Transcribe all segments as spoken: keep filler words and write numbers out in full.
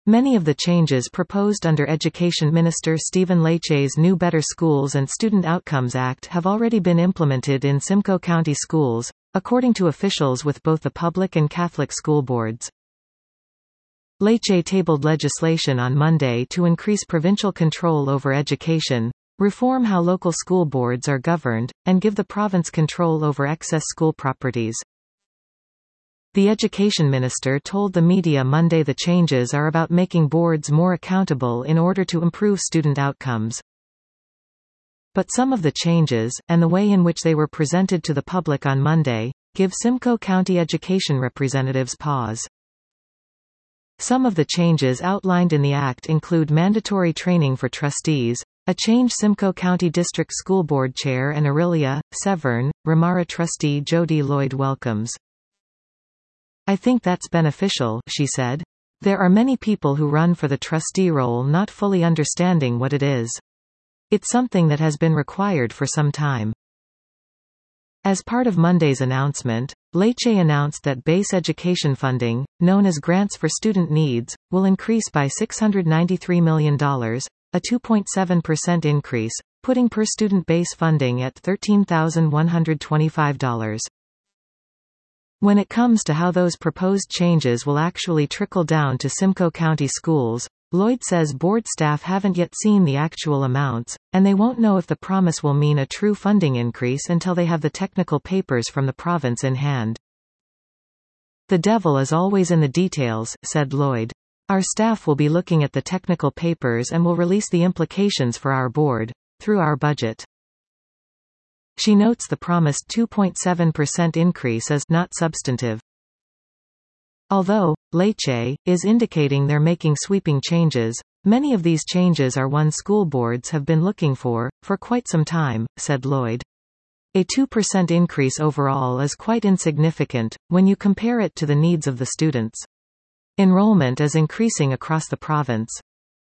Many of the changes proposed under Education Minister Stephen Lecce's new Better Schools and Student Outcomes Act have already been implemented in Simcoe County schools, according to officials with both the public and Catholic school boards. Lecce tabled legislation on Monday to increase provincial control over education, reform how local school boards are governed, and give the province control over excess school properties. The Education Minister told the media Monday the changes are about making boards more accountable in order to improve student outcomes. But some of the changes, and the way in which they were presented to the public on Monday, give Simcoe County education representatives pause. Some of the changes outlined in the Act include mandatory training for trustees, a changed Simcoe County District School Board Chair and Orillia, Severn, Ramara trustee Jody Lloyd welcomes. "I think that's beneficial," she said. "There are many people who run for the trustee role not fully understanding what it is. It's something that has been required for some time." As part of Monday's announcement, Lecce announced that base education funding, known as Grants for Student Needs, will increase by six hundred ninety-three million dollars, a two point seven percent increase, putting per-student base funding at thirteen thousand one hundred twenty-five dollars. When it comes to how those proposed changes will actually trickle down to Simcoe County schools, Lloyd says board staff haven't yet seen the actual amounts, and they won't know if the promise will mean a true funding increase until they have the technical papers from the province in hand. "The devil is always in the details," said Lloyd. "Our staff will be looking at the technical papers and will release the implications for our board, through our budget." She notes the promised two point seven percent increase is not substantive. Although Lecce is indicating they're making sweeping changes, many of these changes are one school boards have been looking for, for quite some time, said Lloyd. A two percent increase overall is quite insignificant, when you compare it to the needs of the students. Enrollment is increasing across the province.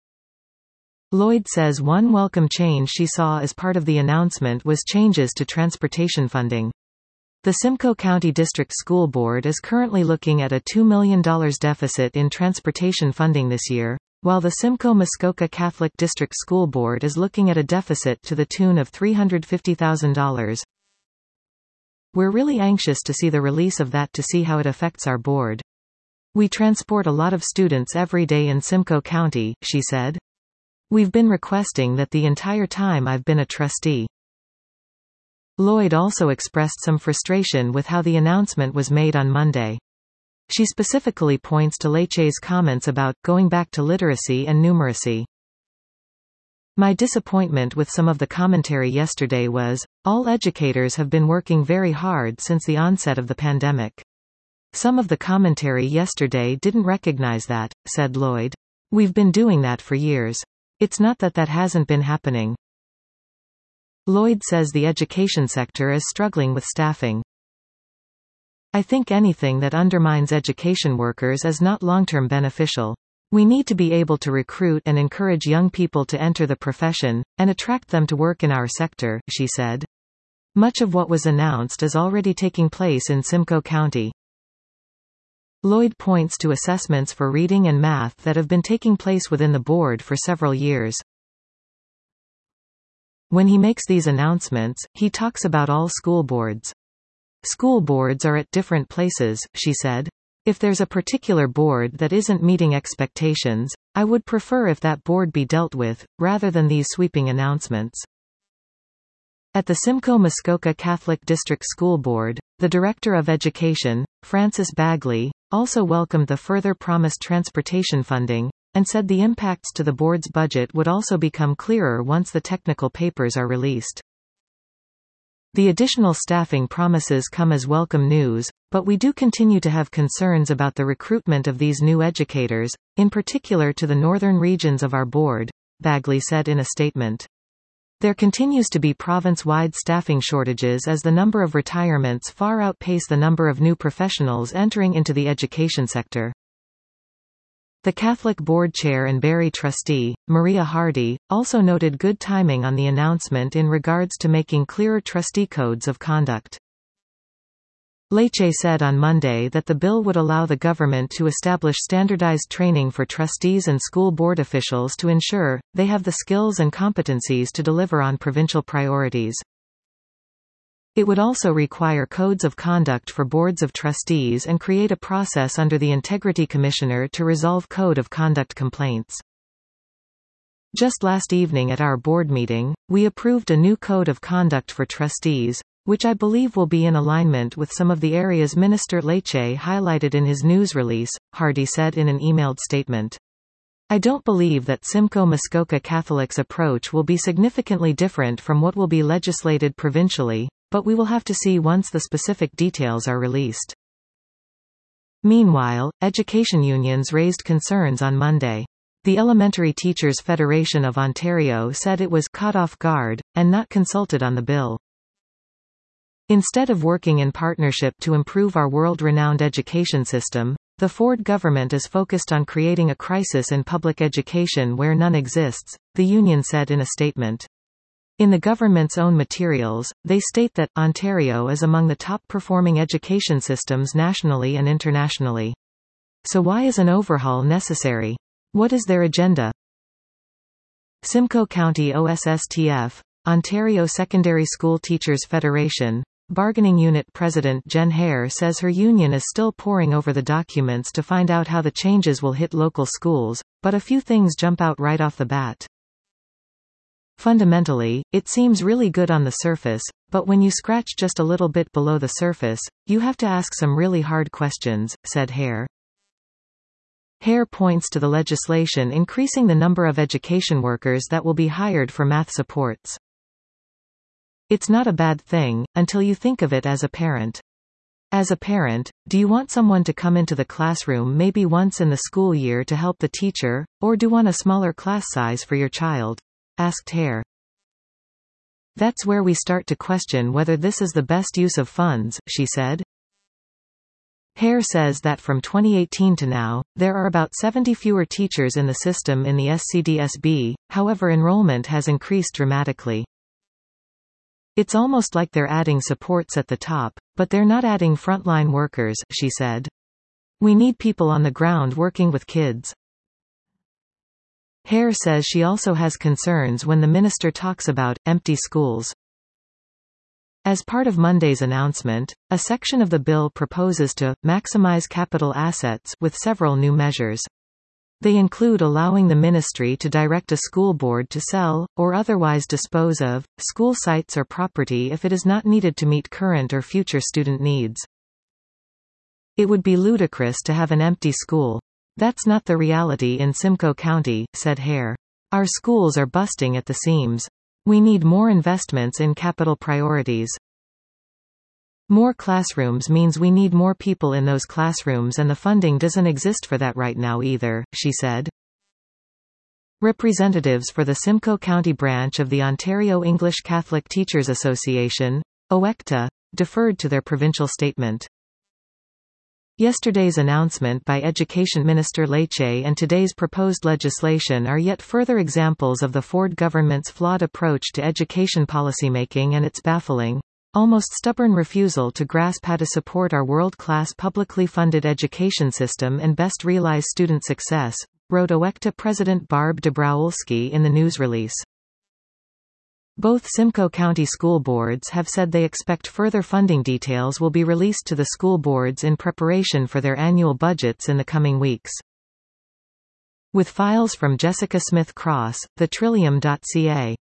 Lloyd says one welcome change she saw as part of the announcement was changes to transportation funding. The Simcoe County District School Board is currently looking at a two million dollars deficit in transportation funding this year, while the Simcoe-Muskoka Catholic District School Board is looking at a deficit to the tune of three hundred fifty thousand dollars. "We're really anxious to see the release of that to see how it affects our board. We transport a lot of students every day in Simcoe County," she said. "We've been requesting that the entire time I've been a trustee." Lloyd also expressed some frustration with how the announcement was made on Monday. She specifically points to Lecce's comments about going back to literacy and numeracy. "My disappointment with some of the commentary yesterday was, all educators have been working very hard since the onset of the pandemic. Some of the commentary yesterday didn't recognize that," said Lloyd. "We've been doing that for years. It's not that that hasn't been happening." Lloyd says the education sector is struggling with staffing. "I think anything that undermines education workers is not long-term beneficial. We need to be able to recruit and encourage young people to enter the profession, and attract them to work in our sector," she said. Much of what was announced is already taking place in Simcoe County. Lloyd points to assessments for reading and math that have been taking place within the board for several years. When he makes these announcements, he talks about all school boards. "School boards are at different places," she said. "If there's a particular board that isn't meeting expectations, I would prefer if that board be dealt with, rather than these sweeping announcements." At the Simcoe-Muskoka Catholic District School Board, the Director of Education, Francis Bagley, also welcomed the further promised transportation funding, and said the impacts to the board's budget would also become clearer once the technical papers are released. "The additional staffing promises come as welcome news, but we do continue to have concerns about the recruitment of these new educators, in particular to the northern regions of our board," Bagley said in a statement. "There continues to be province-wide staffing shortages as the number of retirements far outpace the number of new professionals entering into the education sector." The Catholic Board Chair and Barrie trustee, Maria Hardy, also noted good timing on the announcement in regards to making clearer trustee codes of conduct. Lecce said on Monday that the bill would allow the government to establish standardized training for trustees and school board officials to ensure they have the skills and competencies to deliver on provincial priorities. It would also require codes of conduct for boards of trustees and create a process under the Integrity Commissioner to resolve code of conduct complaints. Just last evening at our board meeting, we approved a new code of conduct for trustees, which I believe will be in alignment with some of the areas Minister Lecce highlighted in his news release, Hardy said in an emailed statement. I don't believe that Simcoe Muskoka Catholic's approach will be significantly different from what will be legislated provincially, but we will have to see once the specific details are released. Meanwhile, education unions raised concerns on Monday. The Elementary Teachers Federation of Ontario said it was caught off guard, and not consulted on the bill. Instead of working in partnership to improve our world-renowned education system, the Ford government is focused on creating a crisis in public education where none exists, the union said in a statement. In the government's own materials, they state that Ontario is among the top-performing education systems nationally and internationally. So why is an overhaul necessary? What is their agenda? Simcoe County O S S T F, Ontario Secondary School Teachers Federation, Bargaining Unit President Jen Hare says her union is still poring over the documents to find out how the changes will hit local schools, but a few things jump out right off the bat. Fundamentally, it seems really good on the surface, but when you scratch just a little bit below the surface, you have to ask some really hard questions, said Hare. Hare points to the legislation increasing the number of education workers that will be hired for math supports. It's not a bad thing, until you think of it as a parent. As a parent, do you want someone to come into the classroom maybe once in the school year to help the teacher, or do you want a smaller class size for your child? Asked Hare. That's where we start to question whether this is the best use of funds, she said. Hare says that from twenty eighteen to now, there are about seventy fewer teachers in the system in the S C D S B, however enrollment has increased dramatically. It's almost like they're adding supports at the top, but they're not adding frontline workers, she said. We need people on the ground working with kids. Hare says she also has concerns when the minister talks about empty schools. As part of Monday's announcement, a section of the bill proposes to maximize capital assets with several new measures. They include allowing the ministry to direct a school board to sell, or otherwise dispose of, school sites or property if it is not needed to meet current or future student needs. It would be ludicrous to have an empty school. That's not the reality in Simcoe County, said Hare. Our schools are busting at the seams. We need more investments in capital priorities. More classrooms means we need more people in those classrooms, and the funding doesn't exist for that right now either, she said. Representatives for the Simcoe County branch of the Ontario English Catholic Teachers Association, O E C T A, deferred to their provincial statement. Yesterday's announcement by Education Minister Lecce and today's proposed legislation are yet further examples of the Ford government's flawed approach to education policymaking and its baffling, almost stubborn refusal to grasp how to support our world-class publicly funded education system and best realize student success, wrote O E C T A President Barb Dabrowski in the news release. Both Simcoe County school boards have said they expect further funding details will be released to the school boards in preparation for their annual budgets in the coming weeks. With files from Jessica Smith Cross, the Trillium dot C A.